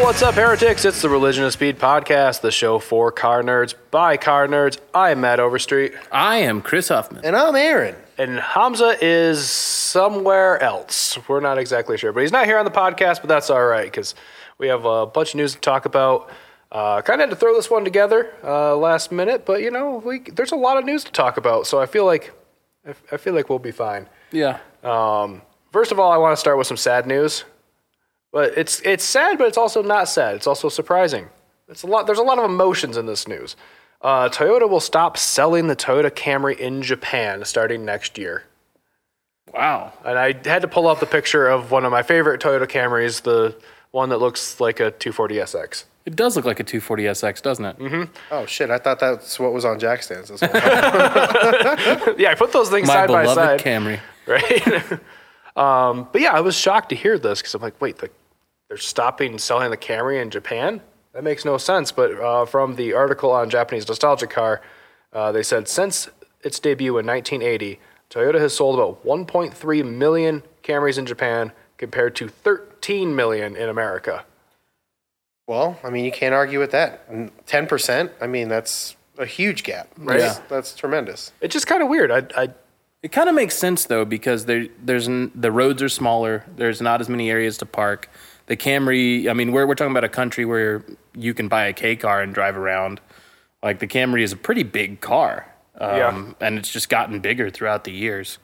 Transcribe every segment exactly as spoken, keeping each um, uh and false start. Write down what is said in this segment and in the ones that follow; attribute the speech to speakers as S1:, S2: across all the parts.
S1: What's up, heretics? It's the Religion of Speed podcast, the show for car nerds by car nerds. I'm Matt Overstreet.
S2: I am Chris Huffman.
S3: And I'm Aaron.
S1: And Hamza is somewhere else. We're not exactly sure, but he's not here on the podcast, but that's all right because we have a bunch of news to talk about. Uh, kind of had to throw this one together uh, last minute, but you know, we, there's a lot of news to talk about, so I feel like I, I feel like we'll be fine.
S2: Yeah.
S1: Um, first of all, I want to start with some sad news. But it's it's sad, but it's also not sad. It's also surprising. It's a lot. There's a lot of emotions in this news. Uh, Toyota will stop selling the Toyota Camry in Japan starting next year.
S2: Wow.
S1: And I had to pull up the picture of one of my favorite Toyota Camrys, the one that looks like a two forty S X.
S2: It does look like a two forty S X, doesn't it?
S1: Mm-hmm.
S3: Oh, shit. I thought that's what was on jack stands. This
S1: Yeah, I put those things
S2: My
S1: side by
S2: beloved
S1: side.
S2: Camry.
S1: Right? um, but yeah, I was shocked to hear this because I'm like, wait, the they're stopping selling the Camry in Japan? That makes no sense. But uh, from the article on Japanese Nostalgia Car, uh, they said since its debut in nineteen eighty, Toyota has sold about one point three million Camrys in Japan compared to thirteen million in America.
S3: Well, I mean, you can't argue with that. ten percent, I mean, that's a huge gap.
S1: Right.
S3: That's, that's tremendous.
S1: It's just kind of weird. I, I
S2: It kind of makes sense, though, because there, there's n- the roads are smaller. There's not as many areas to park. The Camry, I mean, we're, we're talking about a country where you can buy a K car and drive around. Like, the Camry is a pretty big car. Um,
S1: Yeah.
S2: And it's just gotten bigger throughout the years.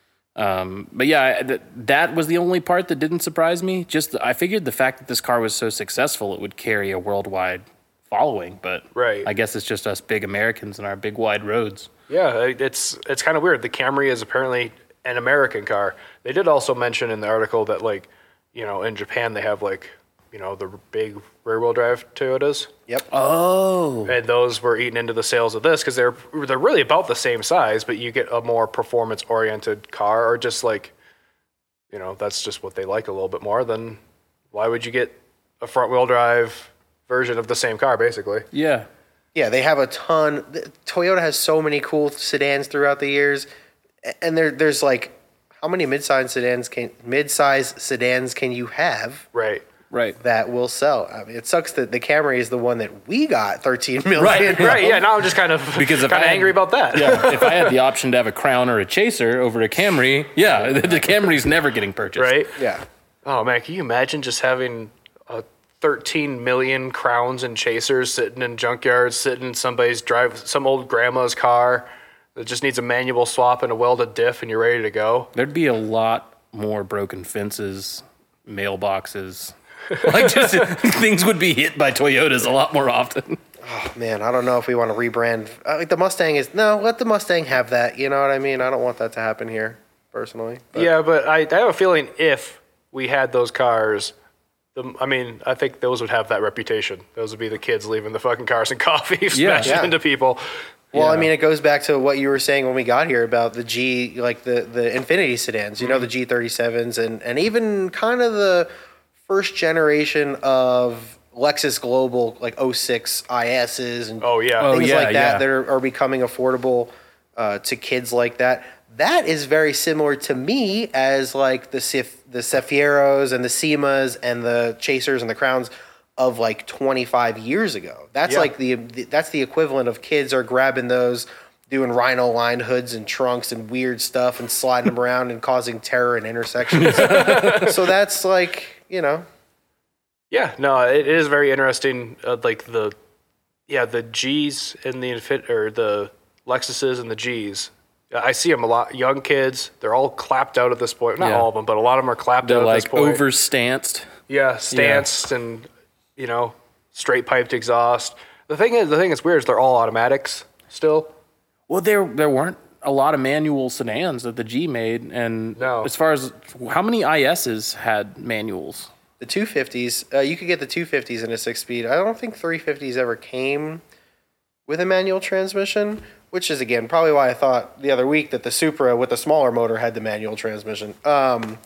S2: Um, but yeah, th- that was the only part that didn't surprise me. Just, I figured the fact that this car was so successful, it would carry a worldwide following. But
S1: Right.
S2: I guess it's just us big Americans and our big wide roads.
S1: Yeah, it's it's kind of weird. The Camry is apparently an American car. They did also mention in the article that, like, you know, in Japan they have, like, you know, the big rear-wheel drive Toyotas.
S3: Yep.
S2: Oh.
S1: And those were eaten into the sales of this because they're they're really about the same size, but you get a more performance-oriented car, or just like, you know, that's just what they like a little bit more. Then why would you get a front-wheel drive version of the same car, basically?
S2: Yeah.
S3: Yeah, they have a ton. Toyota has so many cool sedans throughout the years. And there, there's like, how many mid-size sedans can mid-size sedans can you have
S1: Right.
S2: Right.
S3: that will sell? I mean, it sucks that the Camry is the one that we got thirteen million.
S2: Right,
S1: Right. Yeah. Now I'm just kind of
S2: Because if
S1: kind
S2: I
S1: of
S2: had-
S1: angry about that.
S2: Yeah, if I had the option to have a Crown or a Chaser over a Camry, yeah, the, the Camry's never getting purchased.
S1: Right.
S3: Yeah.
S1: Oh man, can you imagine just having a thirteen million Crowns and Chasers sitting in junkyards, sitting in somebody's drive, some old grandma's car that just needs a manual swap and a welded diff, and you're ready to go?
S2: There'd be a lot more broken fences, mailboxes. Like, just things would be hit by Toyotas a lot more often.
S3: Oh, man, I don't know if we want to rebrand. Uh, like the Mustang is no. Let the Mustang have that. You know what I mean? I don't want that to happen here, personally. But
S1: Yeah, but I, I have a feeling if we had those cars, the, I mean, I think those would have that reputation. Those would be the kids leaving the fucking cars and coffee, smashing
S3: Yeah.
S1: into people.
S3: Well, I
S2: Yeah.
S3: mean, it goes back to what you were saying when we got here about the G, like the, the Infiniti sedans, you know, the G thirty-sevens, and, and even kind of the first generation of Lexus Global, like oh six I S's and
S1: Oh, yeah.
S2: Oh,
S3: things
S2: yeah,
S3: like that
S2: yeah.
S3: that are, are becoming affordable uh, to kids like that. That is very similar to me as like the Cef- the Cefieros and the Semas and the Chasers and the Crowns of like twenty-five years ago. That's
S1: Yeah.
S3: like the, the that's the equivalent of kids are grabbing those, doing rhino lined hoods and trunks and weird stuff and sliding them around and causing terror in intersections. So that's like, you know,
S1: Yeah, no, it is very interesting. Uh, like the, yeah, the G's and the Infin- or the Lexuses and the G's. I see them a lot. Young kids, they're all clapped out at this point. Not
S2: Yeah.
S1: all of them, but a lot of them are clapped
S2: They're
S1: out at this
S2: like
S1: point.
S2: overstanced.
S1: Yeah, stanced and, you know, straight piped exhaust. The thing is, the thing that's weird is they're all automatics still.
S2: Well, there there weren't a lot of manual sedans that the G made, and
S1: No.
S2: as far as how many I S's had manuals?
S3: the two fifties, uh, you could get the two fifties in a six-speed. I don't think three fifties ever came with a manual transmission, which is, again, probably why I thought the other week that the Supra with the smaller motor had the manual transmission. Um,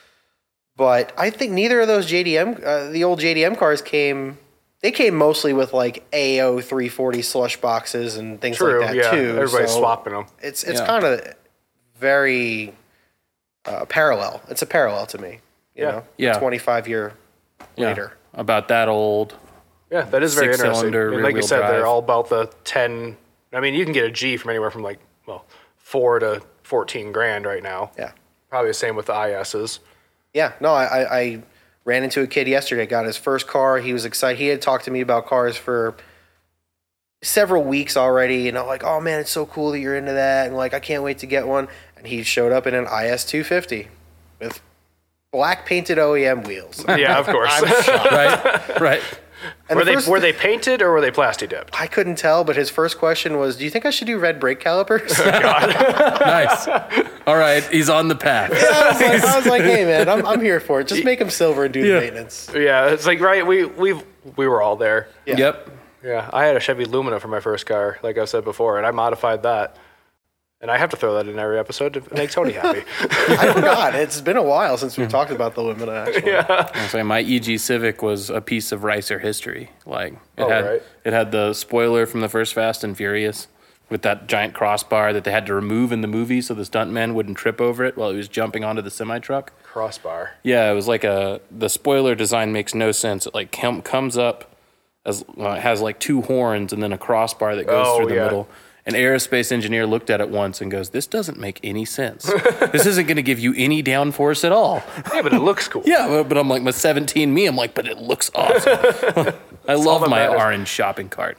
S3: but I think neither of those J D M, uh, the old J D M cars came, they came mostly with like A O three forty slush boxes and things
S1: True,
S3: like that
S1: yeah.
S3: too.
S1: Everybody's
S3: So
S1: swapping them.
S3: It's, it's
S2: Yeah.
S3: kind of very uh, parallel. It's a parallel to me, you
S1: Yeah.
S3: know,
S2: Yeah.
S3: twenty-five year
S2: Yeah.
S3: later.
S2: about that old.
S1: Yeah, that is very interesting.
S2: Six-cylinder
S1: I mean, like you
S2: rear-wheel
S1: said,
S2: drive.
S1: they're all about the ten. I mean, you can get a G from anywhere from like, well, four to fourteen grand right now.
S3: Yeah.
S1: Probably the same with the I S's.
S3: Yeah, no, I, I, I ran into a kid yesterday, got his first car. He was excited. He had talked to me about cars for several weeks already. And I'm like, oh, man, it's so cool that you're into that. And like, I can't wait to get one. And he showed up in an I S two fifty with black painted O E M wheels.
S1: Yeah, of course.
S3: I'm shocked.
S2: Right, right.
S3: And
S1: were
S3: the
S1: they
S3: first-
S1: were they painted or were they plasti dipped?
S3: I couldn't tell, but his first question was, do you think I should do red brake calipers?
S2: Nice. All right, he's on the path.
S3: I, was like, I was like, hey, man, I'm, I'm here for it. Just make them silver and do
S2: Yeah.
S3: the maintenance.
S1: Yeah, it's like right. We we we were all there.
S3: Yeah.
S2: Yep.
S1: Yeah, I had a Chevy Lumina for my first car, like I've said before, and I modified that. And I have to throw that in every episode to make Tony happy.
S3: I forgot. It's been a while since we've talked about the Lumina, actually.
S2: I was saying my E G Civic was a piece of Ricer history. Like it
S1: Oh,
S2: had
S1: right.
S2: it had the spoiler from the first Fast and Furious with that giant crossbar that they had to remove in the movie so the stuntman wouldn't trip over it while he was jumping onto the semi truck.
S1: Crossbar.
S2: Yeah, it was like a the spoiler design makes no sense. It like com- comes up as uh, it has like two horns and then a crossbar that goes
S1: Oh,
S2: through the
S1: yeah.
S2: middle. An aerospace engineer looked at it once and goes, "This doesn't make any sense. This isn't going to give you any downforce at all."
S1: Yeah, but it looks cool.
S2: Yeah, but, but I'm like, my seventeen me, I'm like, but it looks awesome. I love
S1: that
S2: my
S1: matters.
S2: orange shopping cart.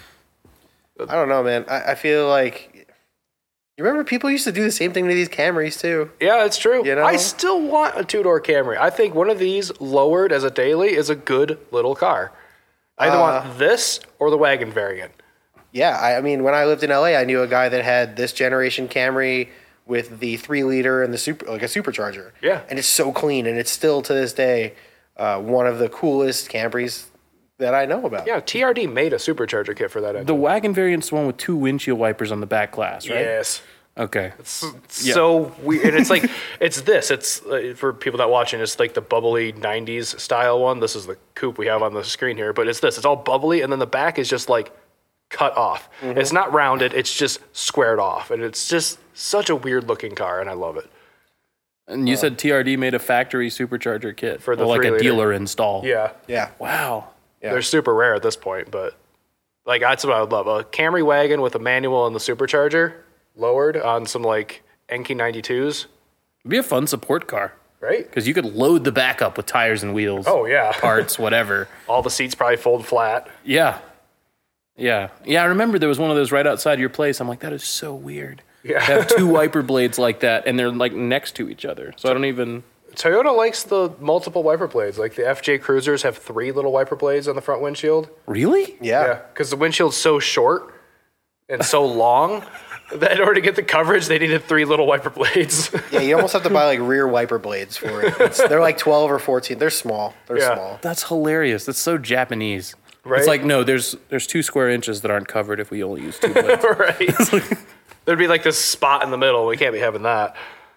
S3: I don't know, man. I, I feel like you remember people used to do the same thing to these Camrys too.
S1: Yeah, it's true.
S3: You know?
S1: I still want a two-door Camry. I think one of these lowered as a daily is a good little car. I either
S3: Uh,
S1: want this or the wagon variant.
S3: Yeah, I, I mean, when I lived in L A, I knew a guy that had this generation Camry with the three liter and the super, like a supercharger.
S1: Yeah.
S3: and it's so clean, and it's still to this day uh, one of the coolest Camrys that I know about.
S1: Yeah, T R D made a supercharger kit for that engine.
S2: The wagon variant's the one with two windshield wipers on the back glass, right?
S1: Yes.
S2: Okay.
S1: It's so weird. And it's like, it's this. It's, uh, for people not watching, it's like the bubbly nineties style one. This is the coupe we have on the screen here. But it's this. It's all bubbly, and then the back is just like cut off.
S3: Mm-hmm.
S1: It's not rounded. It's just squared off. And it's just such a weird looking car, and I love it.
S2: And you said T R D made a factory supercharger kit
S1: For the
S2: or like a
S1: three liter.
S2: dealer install.
S1: Yeah.
S3: yeah.
S2: Wow.
S3: Yeah.
S1: They're super rare at this point, but like that's what I would love. A Camry wagon with a manual and the supercharger lowered on some like Enki ninety-twos.
S2: It'd be a fun support car
S1: Right?
S2: because you could load the back up with tires and wheels.
S1: Oh, yeah.
S2: Parts, whatever.
S1: All the seats probably fold flat.
S2: Yeah. Yeah. Yeah, I remember there was one of those right outside your place. I'm like, that is so weird.
S1: Yeah.
S2: They have two wiper blades like that, and they're like next to each other. So I don't even.
S1: Toyota likes the multiple wiper blades. Like the F J Cruisers have three little wiper blades on the front windshield.
S2: Really?
S3: Yeah.
S1: Because the windshield's so short and so long that in order to get the coverage, they needed three little wiper blades.
S3: Yeah, you almost have to buy like rear wiper blades for it. It's, they're like twelve or fourteen. They're small. They're
S1: Yeah.
S3: small.
S2: That's hilarious. That's so Japanese.
S1: Right?
S2: It's like, no, there's there's two square inches that aren't covered if we only use two blades.
S1: Right. There'd be like this spot in the middle. We can't be having that.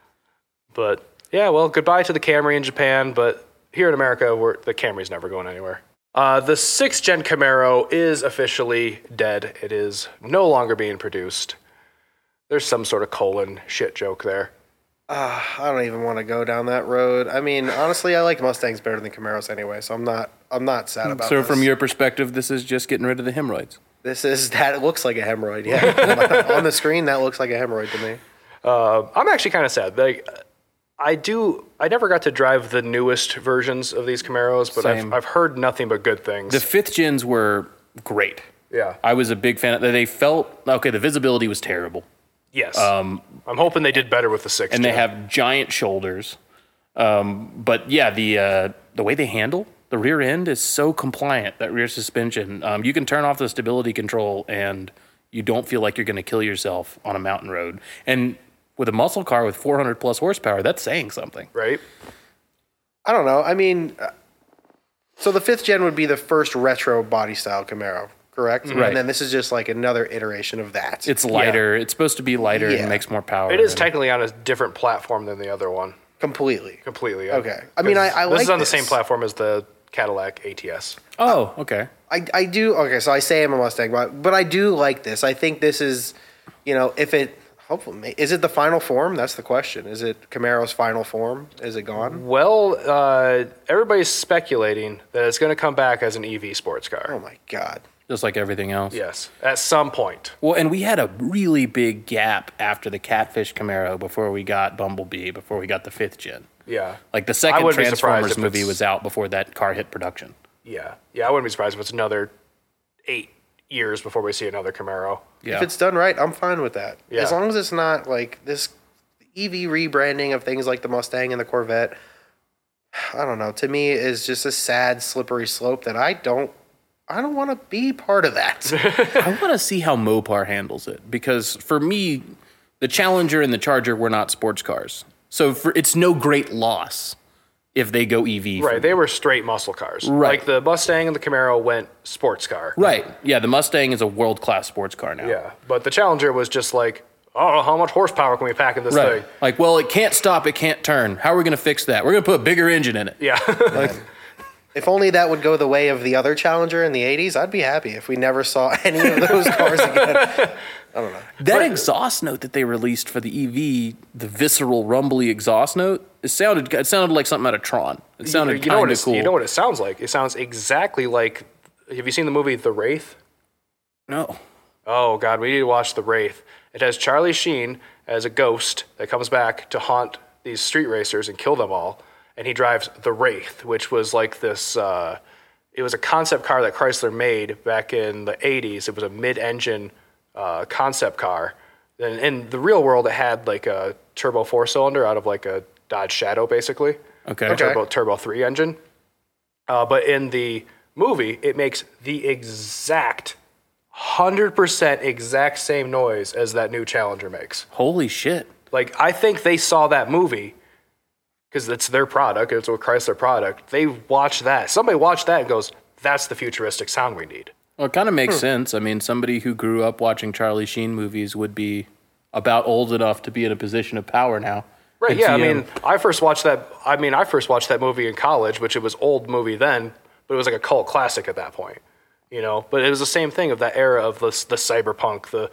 S1: But yeah, well, goodbye to the Camry in Japan. But here in America, we're, the Camry's never going anywhere. Uh, the sixth gen Camaro is officially dead. It is no longer being produced. There's some sort of colon shit joke there.
S3: Uh, I don't even want to go down that road. I mean, honestly, I like Mustangs better than Camaros anyway, so I'm not. I'm not sad about.
S2: So
S3: this.
S2: from your perspective, this is just getting rid of the hemorrhoids.
S3: this is that looks like a hemorrhoid. Yeah, on the screen, that looks like a hemorrhoid to me.
S1: Uh, I'm actually kind of sad. Like, I do. I never got to drive the newest versions of these Camaros, but I've,
S2: Same.
S1: I've heard nothing but good things.
S2: The fifth gens were great.
S1: yeah.
S2: I was a big fan of They felt, okay, the visibility was terrible.
S1: Yes. Um, I'm hoping they did better with the sixth.
S2: And they
S1: gen.
S2: have giant shoulders. Um, but yeah, the uh, the way they handle the rear end is so compliant, that rear suspension. Um, you can turn off the stability control and you don't feel like you're going to kill yourself on a mountain road. And with a muscle car with four hundred plus horsepower, that's saying something.
S1: right.
S3: I don't know. I mean, uh, so the fifth gen would be the first retro body style Camaro, correct?
S2: Right.
S3: And then this is just like another iteration of that.
S2: It's lighter. It's supposed to be lighter
S3: Yeah.
S2: and makes more power.
S1: It is
S2: and-
S1: technically on a different platform than the other one.
S3: completely.
S1: Completely.
S3: Okay. I mean, I- I
S1: This
S3: like
S1: is on
S3: this.
S1: the same platform as the Cadillac A T S.
S2: Oh, okay.
S3: I, I do. Okay, so I say I'm a Mustang, but, but I do like this. I think this is, you know, if it, Hopefully, is it the final form? That's the question. Is it Camaro's final form? Is it gone?
S1: Well, uh, everybody's speculating that it's going to come back as an E V sports car.
S3: Oh my God.
S2: Just like everything else.
S1: Yes, at some point.
S2: Well, and we had a really big gap after the Catfish Camaro before we got Bumblebee, before we got the fifth gen.
S1: Yeah.
S2: Like the
S1: I
S2: second
S1: wouldn't be surprised
S2: Transformers
S1: if
S2: movie
S1: it's-
S2: was out before that car hit production.
S1: Yeah. Yeah, I wouldn't be surprised if it's another eight years before we see another Camaro.
S2: Yeah.
S3: If it's done right, I'm fine with that.
S1: Yeah.
S3: As long as it's not like this E V rebranding of things like the Mustang and the Corvette. I don't know. To me, is just a sad, slippery slope that I don't. I don't want to be part of that.
S2: I want to see how Mopar handles it because for me, the Challenger and the Charger were not sports cars. So for, it's no great loss if they go E V.
S1: Right, they were straight muscle cars.
S2: Right.
S1: Like the Mustang and the Camaro went sports car.
S2: Right. Yeah, the Mustang is a world-class sports car now.
S1: Yeah, but the Challenger was just like, oh, how much horsepower can we pack in this
S2: Right.
S1: thing?
S2: Like, well, it can't stop, it can't turn. How are we going to fix that? We're going to put a bigger engine in it.
S1: Yeah.
S3: If only that would go the way of the other Challenger in the eighties, I'd be happy if we never saw any of those cars again. I don't know.
S2: That exhaust note that they released for the E V, the visceral, rumbly exhaust note, it sounded it sounded like something out of Tron. It sounded
S1: you know what
S2: kind of
S1: it's,
S2: cool.
S1: You know what it sounds like? It sounds exactly like. Have you seen the movie The Wraith?
S2: No.
S1: Oh God, we need to watch The Wraith. It has Charlie Sheen as a ghost that comes back to haunt these street racers and kill them all, and he drives the Wraith, which was like this. Uh, it was a concept car that Chrysler made back in the eighties. It was a mid-engine uh, concept car. And in the real world, it had like a turbo four-cylinder out of like a Dodge Shadow, basically.
S2: Okay.
S1: A
S3: Okay.
S1: turbo turbo three engine. Uh, but in the movie, it makes the exact one hundred percent exact same noise as that new Challenger makes.
S2: Holy shit.
S1: Like, I think they saw that movie because it's their product, it's a Chrysler product. They watched that. Somebody watched that and goes, that's the futuristic sound we need.
S2: Well, it kind of
S1: Hmm.
S2: makes sense. I mean, somebody who grew up watching Charlie Sheen movies would be about old enough to be in a position of power now.
S1: Right,
S2: And
S1: yeah. I
S2: see him-
S1: mean, I first watched that. I mean, I first watched that movie in college, which it was old movie then, but it was like a cult classic at that point, you know. But it was the same thing of that era of the the cyberpunk, the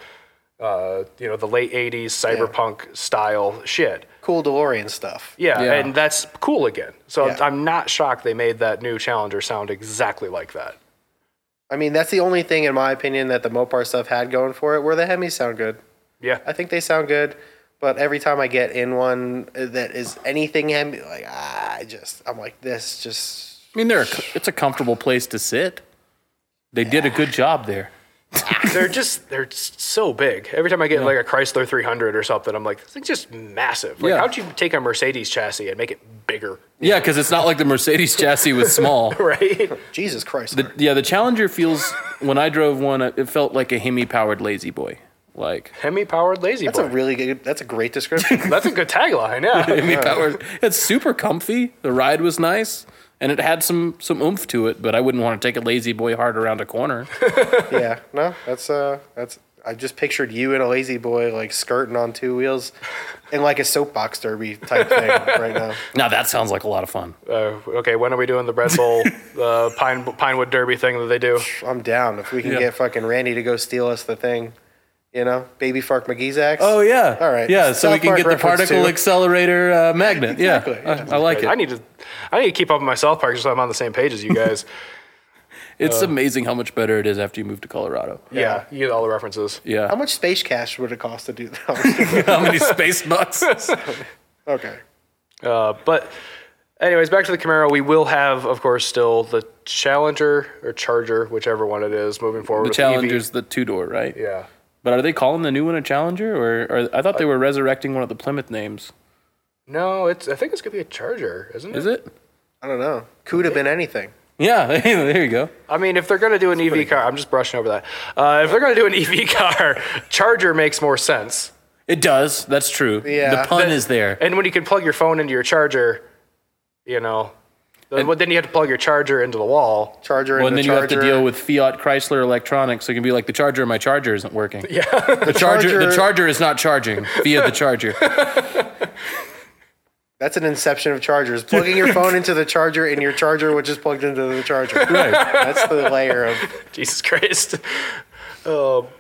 S1: uh, you know, the late eighties cyberpunk style shit.
S3: Cool DeLorean stuff.
S1: Yeah,
S2: Yeah.
S1: and that's cool again. So
S3: Yeah.
S1: I'm not shocked they made that new Challenger sound exactly like that.
S3: I mean, that's the only thing, in my opinion, that the Mopar stuff had going for it, where the Hemis sound good.
S1: Yeah,
S3: I think they sound good, but every time I get in one that is anything Hemi, like, ah, I just, I'm like, this just,
S2: I mean, they're a, it's a comfortable place to sit. They did a good job there.
S1: they're just they're so big. Every time I get like a Chrysler three hundred or something, I'm like, this thing's just massive. Like,
S2: Yeah.
S1: how'd you take a Mercedes chassis and make it bigger?
S2: Yeah, because it's not like the Mercedes chassis was small.
S1: Right?
S3: Jesus Christ.
S2: The, yeah, the Challenger feels, when I drove one, it felt like a Hemi-powered Lazy Boy. Like,
S1: Hemi-powered lazy
S3: That's
S1: boy.
S3: a really good, that's a great description.
S1: That's a good tagline. Yeah.
S2: Hemi-powered. It's super comfy. The ride was nice. And it had some some oomph to it, but I wouldn't want to take a Lazy Boy hard around a corner.
S3: Yeah, no, that's, uh, that's, I just pictured you and a lazy boy, like, skirting on two wheels in, like, a soapbox derby type thing right now.
S2: Now that sounds like a lot of fun.
S1: Uh, okay, when are we doing the Red Bull uh, Pine Pinewood Derby thing that they do?
S3: I'm down. If we can
S2: Yeah.
S3: get fucking Randy to go steal us the thing, you know, Baby Fark McGee's axe.
S2: Oh yeah.
S3: All right.
S2: Yeah, so
S3: South
S2: we can
S3: Park
S2: get the
S3: reference
S2: particle
S3: too.
S2: accelerator uh, magnet.
S3: Exactly,
S2: Yeah,
S3: yeah.
S2: I, I like
S1: I
S2: it.
S1: need to, I need to keep up with my South Park so I'm on the same page as you guys.
S2: It's amazing how much better it is after you move to Colorado.
S1: yeah, you get all the references.
S3: How
S2: Yeah.
S3: much space cash would it cost to do that?
S2: How many space bucks?
S3: Okay.
S1: Uh, but, anyways, back to the Camaro. We will have, of course, still the Challenger or Charger, whichever one it is, moving forward.
S2: The
S1: with E V.
S2: Challenger's the two door, right?
S1: Yeah.
S2: But are they calling the new one a Challenger, or, or I thought they were resurrecting one of the Plymouth names?
S1: No, it's. I think it's gonna be a Charger, isn't it?
S2: Is it?
S3: I don't know. Could have been anything.
S2: Yeah, there you go.
S1: I mean, if they're gonna do an E V car, I'm just brushing over that. Uh, if they're gonna do an E V car, Charger makes more sense.
S2: It does. That's true.
S3: Yeah.
S2: The pun
S1: The-
S2: is there.
S1: And when you can plug your phone into your charger, you know, then then you have to plug your charger into the wall.
S3: Charger
S2: Well,
S3: and
S2: and then
S3: the
S2: you have
S3: charger.
S2: to deal with Fiat Chrysler Electronics. So it can be like the charger of my charger isn't working.
S1: Yeah.
S2: The charger, the
S3: charger-
S2: charger is not charging via the charger.
S3: That's an inception of chargers. Plugging your phone into the charger and your charger, which is plugged into the charger.
S2: Right.
S3: That's the layer of.
S1: Jesus Christ. Um,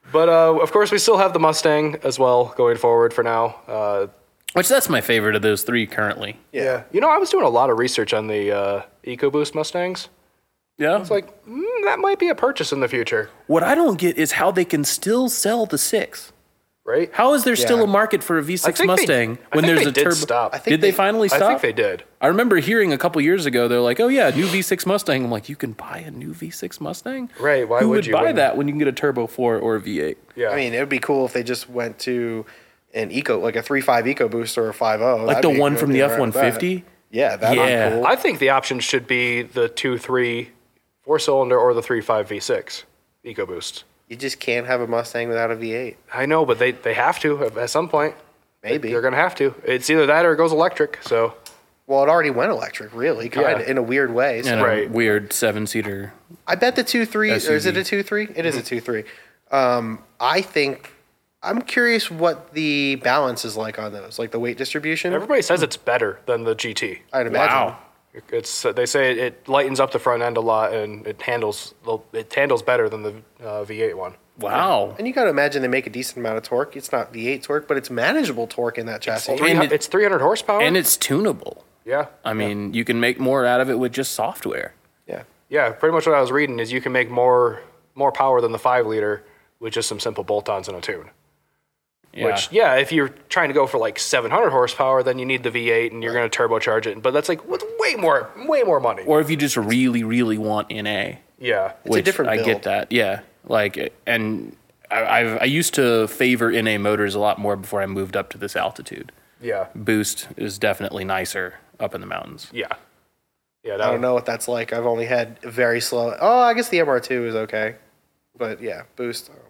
S1: But uh, of course, we still have the Mustang as well going forward for now. Uh,
S2: Which that's my favorite of those three currently.
S3: Yeah.
S1: You know, I was doing a lot of research on the uh, EcoBoost Mustangs.
S2: Yeah.
S1: It's like, mm, that might be a purchase in the future,
S2: What I don't get is how they can still sell the six.
S1: right?
S2: How is there still
S3: Yeah.
S2: a market for a V six
S1: think they-
S2: Mustang
S1: I
S2: when
S1: think
S2: there's
S1: they
S2: a
S1: did
S2: turbo?
S1: stop. I
S3: think
S2: Did they,
S3: they-
S2: finally
S1: I
S2: stop?
S1: think they did.
S2: I remember hearing a couple years ago, they're like, "Oh yeah, new V six Mustang." I'm like, "You can buy a new V six Mustang?
S1: Right, why
S2: Who
S1: would
S2: would
S1: you
S2: buy
S1: when-
S2: that when you can get a turbo four or a V eight?"
S1: Yeah.
S3: I mean, it would be cool if they just went to an eco, like a three point five EcoBoost or a five point oh.
S2: Like the one from the F one fifty.
S3: Yeah, that'd
S2: Yeah.
S3: be cool.
S1: I think the options should be the two three four cylinder or the three point five V six EcoBoost.
S3: You just can't have a Mustang without a V eight.
S1: I know, but they, they have to at some point.
S3: Maybe.
S1: They're going to have to. It's either that or it goes electric. So,
S3: Well, it already went electric, really, kind of
S1: Yeah.
S3: in a weird way. So
S2: And
S1: Right.
S2: a weird seven seater.
S3: I bet the two three, or is
S2: S U V.
S3: it a two three? It is a two three. Um, I think I'm curious what the balance is like on those, like the weight distribution.
S1: everybody says it's better than the G T.
S3: I'd imagine.
S2: Wow.
S1: It's they say it lightens up the front end a lot and it handles it handles better than the uh, V eight one.
S2: Wow.
S3: And you got to imagine they make a decent amount of torque. It's not V eight torque, but it's manageable torque in that chassis.
S1: Three,
S2: And it-
S1: it's three hundred horsepower.
S2: And it's tunable.
S1: yeah,
S2: I mean, you can make more out of it with just software.
S3: Yeah.
S1: yeah. Pretty much what I was reading is you can make more more power than the five liter with just some simple bolt-ons and a tune.
S2: Yeah.
S1: Which, yeah, if you're trying to go for like seven hundred horsepower, then you need the V eight and you're going to turbocharge it. But that's like with way more, way more money.
S2: Or if you just really, really want N A.
S1: Yeah,
S3: It's a
S2: which
S3: different
S2: I
S3: build.
S2: get that. Yeah. Like, and I, I've, I used to favor N A motors a lot more before I moved up to this altitude.
S1: yeah,
S2: Boost is definitely nicer up in the mountains.
S1: yeah, yeah.
S3: I
S1: That,
S3: don't know what that's like. I've only had very slow. Oh, I guess the M R two is okay. But yeah, boost. Oh, man.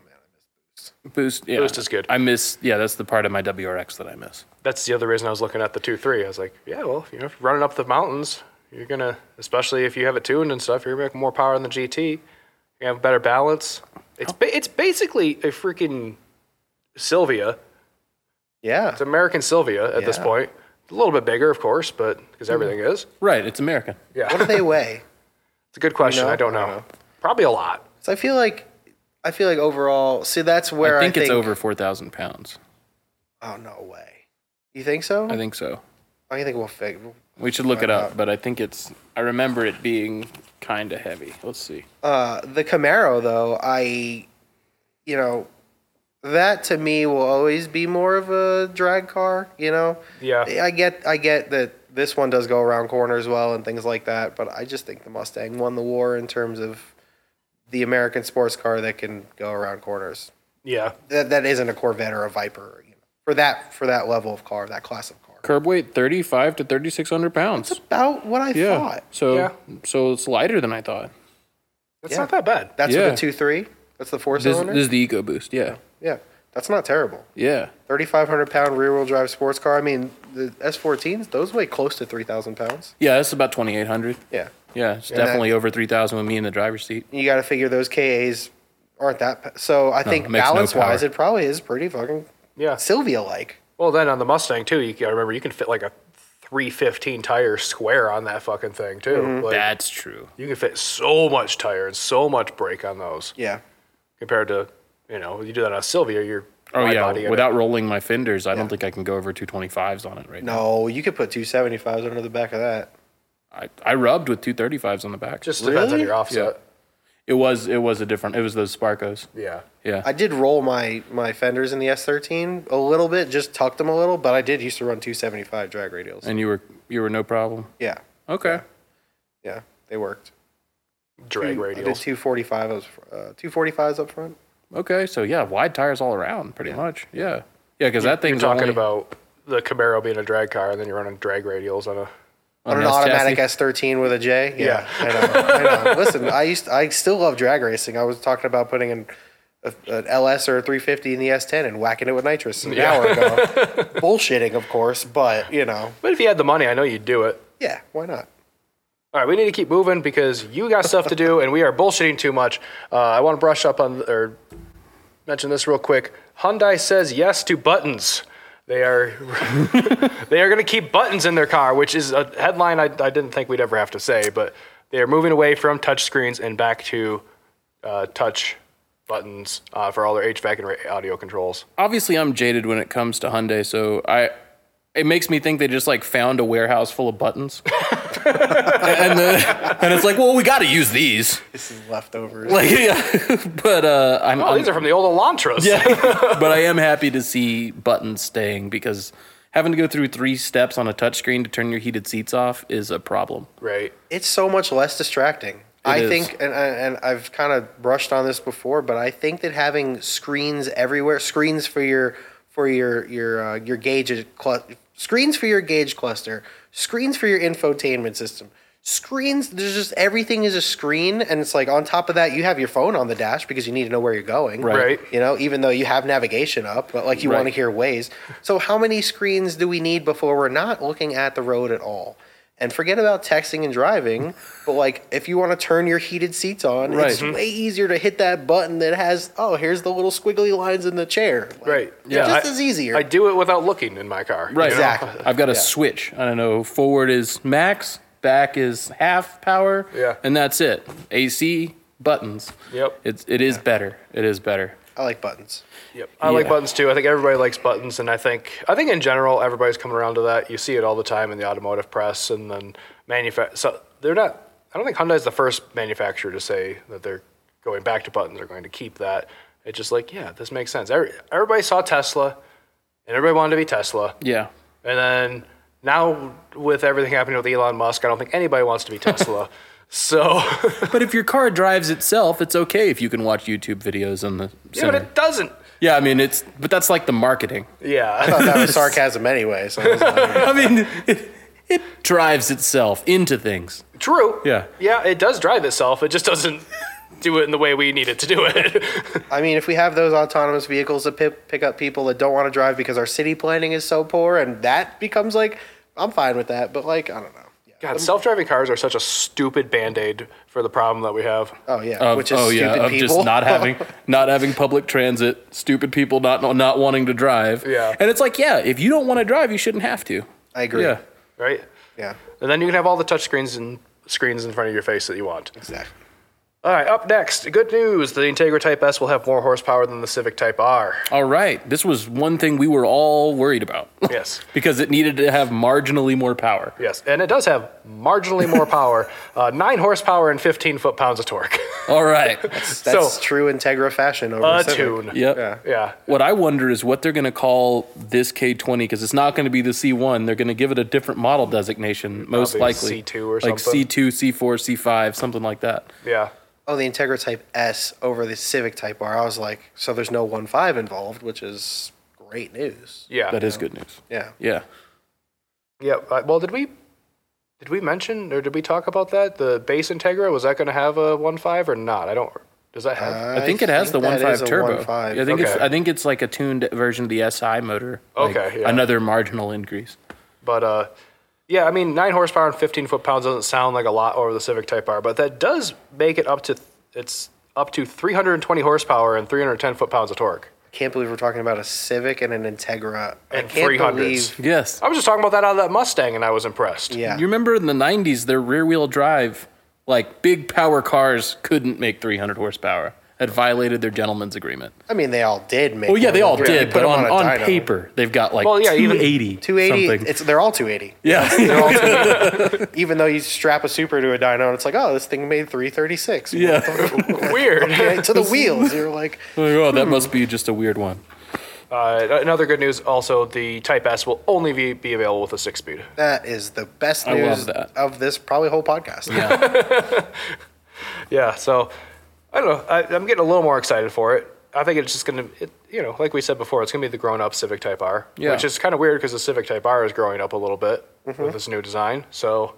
S2: Boost, yeah.
S1: Boost is good.
S2: I miss, yeah, that's the part of my W R X that I miss.
S1: That's the other reason I was looking at the two three. I was like, yeah, well, you know, if you're running up the mountains, you're gonna, especially if you have it tuned and stuff, you're gonna make more power than the G T. You have better balance. It's ba- it's basically a freaking Sylvia.
S3: Yeah.
S1: It's American Sylvia at this
S3: Yeah.
S1: point. A little bit bigger, of course, but because everything is.
S2: Right, it's American.
S1: Yeah,
S3: What do they weigh?
S1: it's a good question.
S3: know?
S1: I don't know.
S3: I don't know.
S1: Probably a lot.
S3: So I feel like, I feel like overall, see, that's where
S2: I
S3: I
S2: think it's over four thousand pounds.
S3: Oh, no way. You think so?
S2: I think so.
S3: I think we'll figure.
S2: We should look it
S3: Find
S2: up,
S3: out.
S2: but I think it's, I remember it being kind of heavy. Let's see.
S3: Uh, the Camaro, though, I, you know, that to me will always be more of a drag car. You know,
S1: Yeah.
S3: I get, I get that this one does go around corners well and things like that, but I just think the Mustang won the war in terms of the American sports car that can go around corners.
S1: Yeah.
S3: That that isn't a Corvette or a Viper, you know, for that for that level of car, that class of car.
S2: Curb weight thirty-five to thirty-six hundred pounds.
S3: About what I
S2: Yeah.
S3: thought.
S2: So,
S1: Yeah.
S2: so it's lighter than I thought.
S1: That's
S3: Yeah.
S1: not that bad.
S3: That's
S2: Yeah.
S3: with the two three. That's the four
S2: This,
S3: cylinder.
S2: this is the EcoBoost. Yeah.
S3: Yeah, that's not terrible.
S2: Yeah.
S3: thirty-five hundred pound rear wheel drive sports car. I mean, the S fourteens, those weigh close to three thousand pounds.
S2: Yeah, that's about twenty-eight hundred.
S3: Yeah.
S2: Yeah, it's
S3: And that-
S2: definitely over three thousand with me in the driver's seat.
S3: You got to figure those K As aren't that. pa- So I think
S2: it makes no
S3: balance wise,
S2: power.
S3: it probably is pretty fucking
S1: Yeah.
S3: Sylvia like.
S1: Well, then on the Mustang too, you gotta remember you can fit like a three fifteen tire square on that fucking thing too.
S3: Mm-hmm.
S1: Like,
S2: That's true.
S1: you can fit so much tire and so much brake on those
S3: Yeah.
S1: compared to, you know, when you do that on a Sylvia, you're
S2: Oh,
S1: wide
S2: yeah.
S1: body in it.
S2: Without rolling my fenders, I don't think I can go over two twenty-fives on it right now.
S3: No, you could put two seventy-fives under the back of that.
S2: I, I rubbed with two thirty-fives on the back.
S1: just depends on
S3: Really?
S1: your offset.
S2: It was it was a different, it was those Sparkos.
S1: Yeah.
S2: Yeah.
S3: I did roll my my fenders in the S thirteen a little bit, just tucked them a little, but I did used to run two seventy-five drag radials.
S2: And you were you were no problem?
S3: Yeah.
S2: Okay.
S3: Yeah, they worked.
S1: Drag
S3: I did
S1: radials.
S3: two forty-fives, uh, two forty-fives up front.
S2: Okay. So, yeah, wide tires all around, pretty much. Yeah. Yeah, because that
S1: You're
S2: thing's
S1: talking
S2: only,
S1: about the Camaro being a drag car, and then you're running drag radials on a.
S3: On an
S2: S
S3: automatic
S2: chassis.
S3: S thirteen with a J.
S1: Yeah.
S3: I know. I know. Listen, I used I still love drag racing. I was talking about putting in a, an L S or a three fifty in the S ten and whacking it with nitrous an
S1: Yeah.
S3: hour ago. Bullshitting, of course, but you know,
S1: But if you had the money, I know you'd do it.
S3: yeah, why not?
S1: All right, we need to keep moving because you got stuff to do, and we are bullshitting too much. Uh, I want to brush up on or mention this real quick. Hyundai says yes to buttons. They are they are going to keep buttons in their car, which is a headline I, I didn't think we'd ever have to say. But they are moving away from touch screens and back to uh, touch buttons uh, for all their H V A C and audio controls.
S2: Obviously, I'm jaded when it comes to Hyundai, so I it makes me think they just like found a warehouse full of buttons, and then, and it's like, well, we got to use these.
S3: This is leftovers.
S2: Like, yeah, but uh, I'm,
S1: Oh,
S2: I'm
S1: these are from the old Elantras.
S2: yeah, but I am happy to see buttons staying because having to go through three steps on a touchscreen to turn your heated seats off is a problem.
S1: Right.
S3: It's so much less distracting. I
S2: is.
S3: think, and, and I've kind of brushed on this before, but I think that having screens everywhere, screens for your for your your uh, your gauge cl- screens for your gauge cluster, screens for your infotainment system, screens. There's just everything is a screen, and it's like on top of that, you have your phone on the dash because you need to know where you're going.
S2: Right.
S1: Right.
S3: You know, even though you have navigation up, but like you
S2: Right.
S3: want to hear Waze. So how many screens do we need before we're not looking at the road at all? And forget about texting and driving, but like if you want to turn your heated seats on,
S2: Right.
S3: it's way easier to hit that button that has, oh, here's the little squiggly lines in the chair. Like,
S1: Right.
S2: Yeah.
S3: Just
S1: I-
S3: as easier.
S1: I do it without looking in my car.
S2: Right.
S1: you know?
S3: Exactly.
S2: I've got a
S3: Yeah.
S2: switch. I don't know. Forward is max, back is half power.
S1: Yeah.
S2: And that's it. A C buttons.
S1: Yep.
S2: It's it is better. It is better.
S3: I like buttons.
S1: Yep. I like
S2: Yeah.
S1: buttons too. I think everybody likes buttons, and I think I think in general everybody's coming around to that. You see it all the time in the automotive press, and then manufa- So they're not. I don't think Hyundai's the first manufacturer to say that they're going back to buttons. They're going to keep that. It's just like, yeah, this makes sense. Every, everybody saw Tesla, and everybody wanted to be Tesla,
S2: Yeah.
S1: and then now with everything happening with Elon Musk, I don't think anybody wants to be Tesla. So,
S2: But if your car drives itself, it's okay if you can watch YouTube videos on the
S1: yeah, but
S2: center.
S1: it doesn't.
S2: Yeah, I mean it's but that's like the marketing.
S3: I
S1: Yeah.
S3: thought that was sarcasm anyway. So I was like,
S2: I mean it, it drives itself into things.
S1: True.
S2: Yeah.
S1: Yeah, it does drive itself. It just doesn't do it in the way we need it to do it.
S3: I mean, if we have those autonomous vehicles that pick, pick up people that don't want to drive because our city planning is so poor, and that becomes like, I'm fine with that. But like, I don't know. Yeah.
S1: God, self-driving cars are such a stupid Band-Aid for the problem that we have.
S3: Oh yeah,
S2: Of,
S3: which is
S2: oh yeah,
S3: stupid
S2: of
S3: people.
S2: just not having not having public transit, stupid people not not wanting to drive.
S1: Yeah.
S2: And it's like, yeah, if you don't want to drive, you shouldn't have to.
S3: I agree.
S2: Yeah.
S1: Right?
S3: Yeah,
S1: And then you can have all the touch screens and screens in front of your face that you want.
S3: exactly.
S1: All right, up next, good news. The Integra Type S will have more horsepower than the Civic Type R.
S2: All right. This was one thing we were all worried about.
S1: Yes.
S2: Because it needed to have marginally more power.
S1: Yes, and it does have marginally more power, uh, nine horsepower and fifteen foot-pounds of torque.
S2: All right.
S3: That's
S1: So-
S3: true Integra fashion over
S1: A
S3: the Civic.
S1: tune.
S2: Yep.
S3: Yeah.
S1: Yeah.
S2: What I wonder is what they're going to call this K twenty because it's not going to be the C one. They're going to give it a different model designation, most
S1: Probably
S2: likely.
S1: C two or
S2: like
S1: something.
S2: C two, C four, C five, something like that.
S1: Yeah.
S3: Oh, the Integra Type S over the Civic Type R. I was like, so there's no one five involved, which is great news.
S1: Yeah.
S2: That is good news.
S3: Yeah.
S2: Yeah.
S1: Yeah. Uh, well, did we did we mention or did we talk about that? The base Integra, was that going to have a one point five or not? I don't. Does that have?
S2: I think it has the
S3: that
S2: one point five
S3: is a
S2: turbo.
S3: one point five.
S2: I think it's
S1: Okay.
S2: I think it's like a tuned version of the S I motor. Like
S1: Okay, yeah.
S2: Another marginal increase.
S1: But uh, yeah, I mean, nine horsepower and fifteen foot-pounds doesn't sound like a lot over the Civic Type R, but that does make it up to it's up to three hundred twenty horsepower and three hundred ten foot-pounds of torque.
S3: Can't believe we're talking about a Civic and an Integra. I
S1: And
S3: can't
S1: three hundreds.
S3: believe.
S2: Yes.
S1: I was just talking about that out of that Mustang, and I was impressed.
S3: Yeah.
S2: You remember in the nineties, their rear wheel drive, like big power cars couldn't make three hundred horsepower. Had violated their gentleman's agreement.
S3: I mean, they all did make.
S2: Well, yeah, they all
S3: one.
S2: did,
S3: You
S2: but
S3: put
S2: on,
S3: them a
S2: on
S3: dyno.
S2: paper, they've got like
S1: Well, yeah, even
S2: two eighty.
S3: two eighty.
S2: something.
S3: It's they're all two eighty.
S2: Yeah.
S3: They're all two eighty. Even though you strap a Super to a dyno, and it's like, oh, this thing made three thirty-six.
S2: Yeah.
S1: Weird.
S3: Okay, to the wheels, you're like,
S2: Oh, that must be just a weird one.
S1: Uh, another good news, also, the Type S will only be, be available with a six-speed.
S3: that is the best
S2: I
S3: news
S2: love that.
S3: of this probably whole podcast.
S2: Yeah.
S1: Yeah, so I don't know. I, I'm getting a little more excited for it. I think it's just going to, you know, like we said before, it's going to be the grown-up Civic Type R,
S2: Yeah.
S1: which is kind of weird because the Civic Type R is growing up a little bit
S2: Mm-hmm.
S1: with this new design. So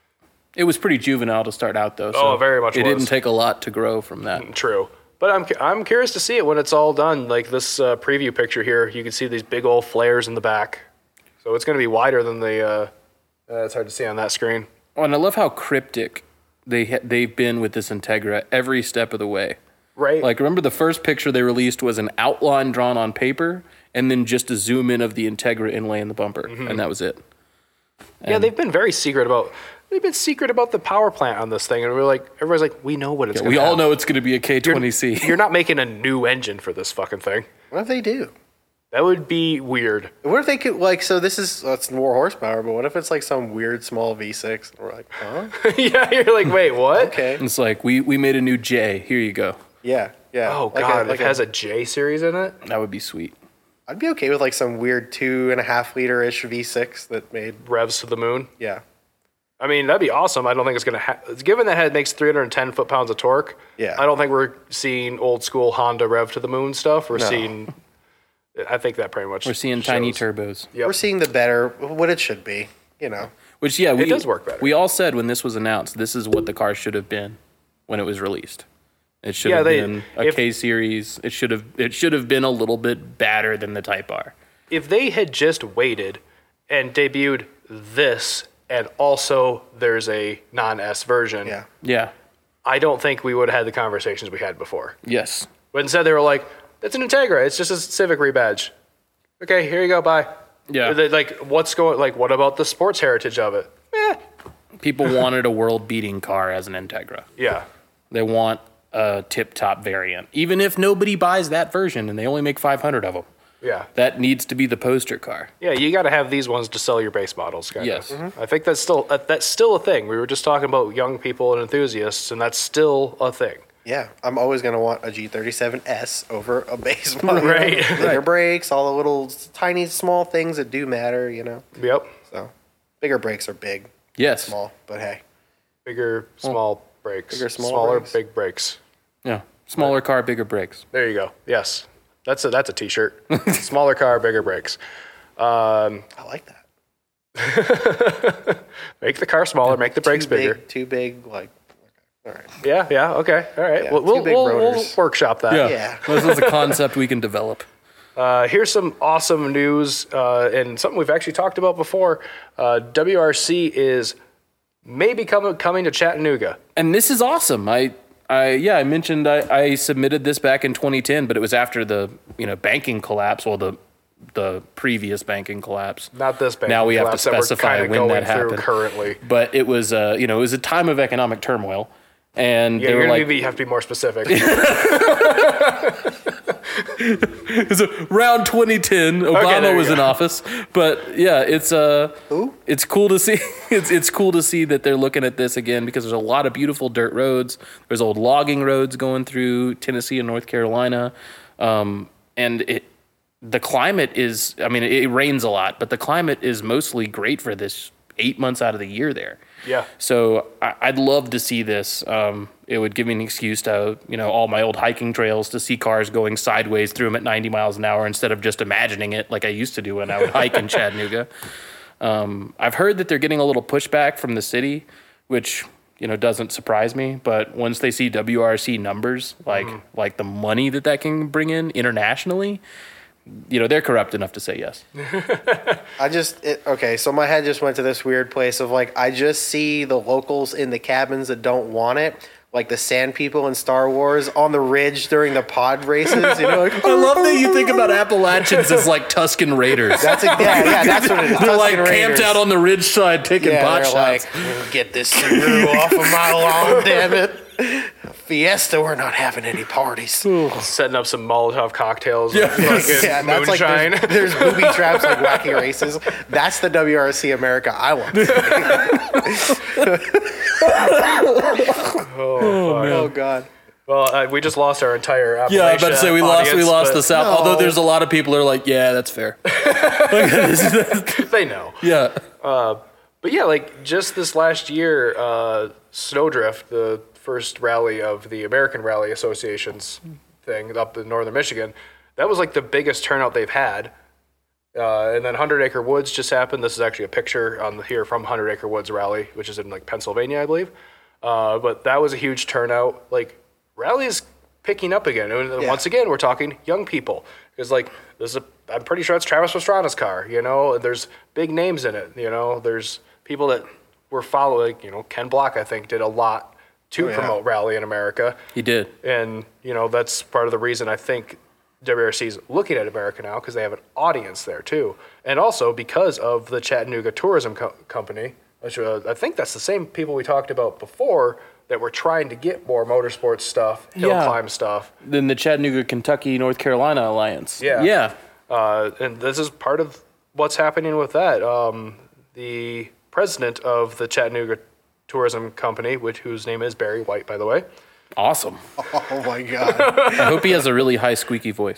S2: It was pretty juvenile to start out, though. So
S1: Oh, very much
S2: It
S1: was.
S2: didn't take a lot to grow from that.
S1: true. But I'm I'm curious to see it when it's all done. Like this uh, preview picture here, you can see these big old flares in the back. So it's going to be wider than the. Uh, uh, it's hard to see on that screen.
S2: Oh, and I love how cryptic they ha- they've been with this Integra every step of the way.
S1: Right.
S2: Like, remember the first picture they released was an outline drawn on paper, and then just a zoom in of the Integra inlay in the bumper,
S1: Mm-hmm.
S2: and that was it.
S1: yeah, they've been very secret about. they've been secret about the power plant on this thing, and we're like, everybody's like, we know what it's.
S2: Yeah,
S1: gonna
S2: we all
S1: have.
S2: know it's going to be a K twenty C.
S1: You're not making a new engine for this fucking thing.
S3: What if they do?
S1: That would be weird.
S3: What if they could, like, so this is, that's more horsepower, but what if it's like some weird small V six? And we're like, huh?
S1: Yeah, you're like, wait, what?
S3: Okay.
S2: It's like, we, we made a new J. Here you go.
S3: Yeah, yeah.
S1: Oh
S3: Like
S1: god,
S3: a, like
S1: it has a J series in it.
S2: That would be sweet.
S3: I'd be okay with like some weird two and a half liter ish V six that made,
S1: Revs to the moon.
S3: yeah.
S1: I mean, that'd be awesome. I don't think it's gonna. Ha- Given that it makes three hundred ten foot pounds of torque.
S3: Yeah.
S1: I don't think we're seeing old school Honda Rev to the moon stuff. We're
S3: No.
S1: seeing. I think that pretty much.
S2: We're seeing tiny
S1: shows.
S2: turbos.
S1: Yep.
S3: We're seeing the better, what it should be, you know.
S2: Which, yeah, we,
S1: does work better.
S2: We all said when this was announced, this is what the car should have been when it was released. It should
S1: Yeah,
S2: have
S1: they-
S2: been a
S1: if-
S2: K series. It should have it should have been a little bit badder than the Type R.
S1: If they had just waited and debuted this, and also there's a non-S version,
S3: Yeah.
S2: Yeah.
S1: I don't think we would have had the conversations we had before.
S2: Yes.
S1: But instead, they were like, "It's an Integra. It's just a Civic rebadge." Okay, here you go. Bye.
S2: Yeah.
S1: They- Like, what's going? Like, what about the sports heritage of it? Eh.
S2: People wanted a world-beating car as an Integra.
S1: Yeah.
S2: They want a tip-top variant, even if nobody buys that version and they only make five hundred of them.
S1: Yeah.
S2: That needs to be the poster car.
S1: Yeah, you got to have these ones to sell your base models. Kind
S2: Yes.
S1: Of. I think that's still uh, that's still a thing. We were just talking about young people and enthusiasts, and that's still a thing.
S3: Yeah, I'm always going to want a G thirty-seven S over a base model.
S1: Right.
S3: Bigger brakes, all the little tiny small things that do matter, you know.
S1: Yep.
S3: So, bigger brakes are big,
S2: Yes.
S3: small, but hey.
S1: Bigger, small brakes.
S3: Bigger, smaller
S1: Smaller,
S3: brakes.
S1: big brakes.
S2: Yeah. Smaller car, bigger brakes.
S1: There you go. Yes, that's a that's a T-shirt. Smaller car, bigger brakes. Um,
S3: I like that.
S1: make the car smaller. Make the brakes
S3: too
S1: bigger.
S3: Big, too big, like, okay. All right.
S1: Yeah. Yeah. Okay. All right.
S3: Yeah,
S1: we'll
S3: two
S1: we'll,
S3: big
S1: we'll, we'll
S3: rotors.
S1: workshop that.
S3: Yeah.
S2: This is a concept we can develop.
S1: Uh, here's some awesome news uh, and something we've actually talked about before. Uh, W R C is maybe coming coming to Chattanooga.
S2: And this is awesome. I, I yeah, I mentioned I, I submitted this back in twenty ten, but it was after the you know banking collapse, well the the previous banking collapse.
S1: Not this banking
S2: Now we have to
S1: collapse that we're
S2: specify
S1: kinda
S2: when
S1: going
S2: that
S1: through
S2: happened.
S1: currently.
S2: But it was uh you know it was a time of economic turmoil, and
S1: Yeah,
S2: they
S1: you're
S2: were
S1: gonna
S2: like
S1: maybe have to be more specific.
S2: it's around twenty ten. Obama
S1: there you
S2: was in
S1: go.
S2: office, but yeah, it's uh,
S3: Who?
S2: it's cool to see. It's it's cool to see that they're looking at this again because there's a lot of beautiful dirt roads. There's old logging roads going through Tennessee and North Carolina, um, and it the climate is. I mean, it, it rains a lot, but the climate is mostly great for this eight months out of the year there.
S1: Yeah.
S2: So I, I'd love to see this. Um, it would give me an excuse to, you know, all my old hiking trails to see cars going sideways through them at ninety miles an hour instead of just imagining it like I used to do when I would hike in Chattanooga. Um, I've heard that they're getting a little pushback from the city, which, you know, doesn't surprise me. But once they see W R C numbers, like like the money that that can bring in internationally, you know, they're corrupt enough to say yes.
S3: I just, it, okay, so my head just went to this weird place of like, I just see the locals in the cabins that don't want it, like the sand people in Star Wars on the ridge during the pod races, you know, like,
S2: I love that you think about Appalachians as like Tuscan Raiders.
S3: that's a, yeah, yeah, that's what it is.
S2: They're like
S3: Tusken
S2: camped
S3: Raiders.
S2: out on the ridge side taking
S3: Yeah,
S2: pot
S3: they're
S2: shots.
S3: like, get this Subaru off of my lawn, damn it. Fiesta, we're not having any parties.
S1: Setting up some Molotov cocktails.
S2: Yeah.
S1: And fucking
S3: Yeah, that's like
S1: moonshine.
S3: there's, there's booby traps like wacky races. That's the W R C America I want. To see. Oh God.
S1: well, uh, we just lost our entire Appalachia
S2: Yeah, I was about to say we lost we
S1: audience,
S2: lost
S1: but
S2: the South.
S3: No.
S2: Although there's a lot of people who are like, yeah, that's fair.
S1: They know.
S2: Yeah.
S1: But yeah, like just this last year, uh, Snowdrift, the first rally of the American Rally Association's thing up in northern Michigan, that was like the biggest turnout they've had. Uh, and then Hundred Acre Woods just happened. This is actually a picture on the, here from Hundred Acre Woods Rally, which is in like Pennsylvania, I believe. Uh, but that was a huge turnout. Like rally is picking up again, and
S3: Yeah.
S1: once again, we're talking young people because like this is a, I'm pretty sure it's Travis Pastrana's car. You know, there's big names in it. You know, there's people that were following. You know, Ken Block, I think, did a lot to
S3: Oh, yeah.
S1: promote rally in America.
S2: He did.
S1: And, you know, that's part of the reason I think W R C is looking at America now because they have an audience there too. And also because of the Chattanooga Tourism Co- Company, which uh, I think that's the same people we talked about before that were trying to get more motorsports stuff, hill
S2: Yeah.
S1: climb stuff.
S2: Then the Chattanooga, Kentucky, North Carolina alliance.
S1: Yeah.
S2: Yeah.
S1: Uh, and this is part of what's happening with that. Um, the president of the Chattanooga Tourism Company, which whose name is Barry White, by the way.
S2: Awesome.
S3: Oh my god.
S2: I hope he has a really high squeaky voice.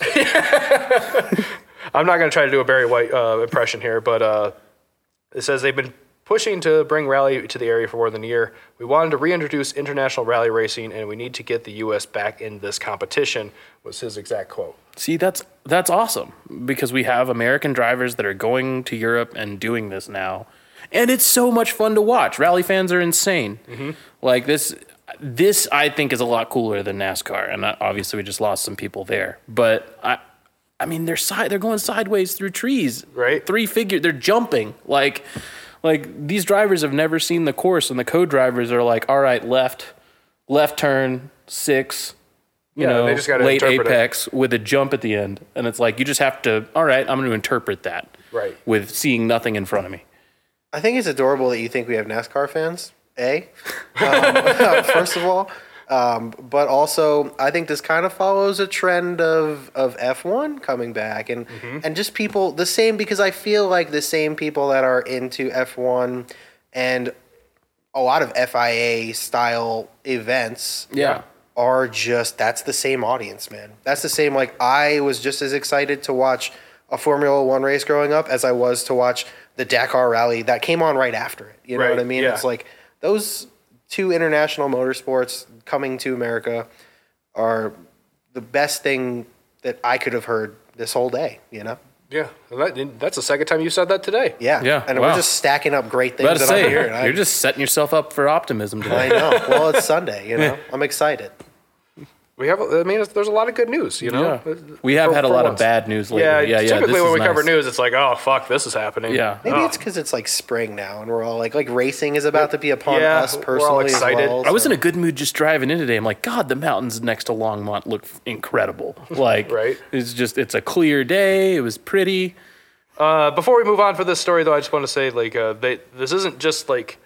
S1: I'm not going to try to do a Barry White uh, impression here, but uh, it says they've been pushing to bring rally to the area for more than a year. We wanted to reintroduce international rally racing, and we need to get the U S back in this competition, was his exact quote.
S2: See, that's that's awesome because we have American drivers that are going to Europe and doing this now, and it's so much fun to watch. Rally fans are insane. Mm-hmm. Like this, this I think is a lot cooler than NASCAR, and obviously we just lost some people there. But I, I mean, they're side, they're going sideways through trees,
S1: Right.
S2: Three figure, they're jumping like, like these drivers have never seen the course, and the co-drivers are like, all right, left, left turn six. You
S1: Yeah,
S2: know,
S1: they just gotta
S2: late
S1: interpret it.
S2: apex with a jump at the end. And it's like, you just have to, all right, I'm going to interpret that.
S1: Right.
S2: With seeing nothing in front of me.
S3: I think it's adorable that you think we have NASCAR fans. A, um, first of all, um, but also I think this kind of follows a trend of of F one coming back and and just people the same because I feel like the same people that are into F one and a lot of F I A style events.
S2: Yeah.
S3: Are just that's the same audience, man. That's the same. Like I was just as excited to watch a Formula One race growing up as I was to watch the Dakar Rally that came on right after it. You know
S1: Right,
S3: what I mean?
S1: yeah.
S3: It's like those two international motorsports coming to America are the best thing that I could have heard this whole day. You know?
S1: Yeah, and that, that's the second time you said that today.
S3: Yeah.
S2: Yeah,
S3: And
S2: wow.
S3: we're just stacking up great things
S2: About to
S3: that
S2: say,
S3: I'm hearing. I-
S2: you're just setting yourself up for optimism
S3: I
S2: today.
S3: know. Well, it's Sunday. You know, I'm excited.
S1: We have, I mean, it's, there's a lot of good news, you know?
S2: Yeah. We have
S1: For-
S2: had a
S1: for
S2: lot
S1: once.
S2: of bad news lately.
S1: Yeah,
S2: Yeah, yeah.
S1: typically
S2: this
S1: when
S2: is
S1: we cover
S2: nice.
S1: news, it's like, oh, fuck, this is happening.
S2: Yeah.
S3: Maybe
S1: Oh.
S3: it's because it's like spring now, and we're all like, like racing is about to be upon
S1: Yeah,
S3: us
S1: we're all
S3: personally
S1: excited.
S3: as well.
S2: I was
S3: so-
S2: in a good mood just driving in today. I'm like, God, the mountains next to Longmont look incredible. Like,
S1: Right.
S2: It's just, it's a clear day. It was pretty.
S1: Uh, before we move on for this story, though, I just want to say, like, uh, they, this isn't just like